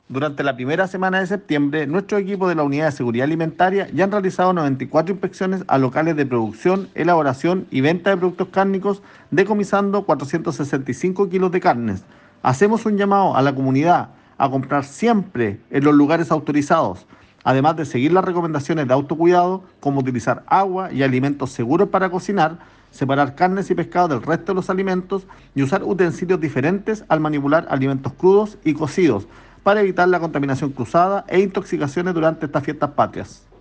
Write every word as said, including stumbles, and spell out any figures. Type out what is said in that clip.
Durante la primera semana de septiembre, nuestro equipo de la Unidad de Seguridad Alimentaria ya han realizado noventa y cuatro inspecciones a locales de producción, elaboración y venta de productos cárnicos, decomisando cuatrocientos sesenta y cinco kilos de carnes. Hacemos un llamado a la comunidad a comprar siempre en los lugares autorizados, además de seguir las recomendaciones de autocuidado, como utilizar agua y alimentos seguros para cocinar, separar carnes y pescado del resto de los alimentos y usar utensilios diferentes al manipular alimentos crudos y cocidos para evitar la contaminación cruzada e intoxicaciones durante estas fiestas patrias.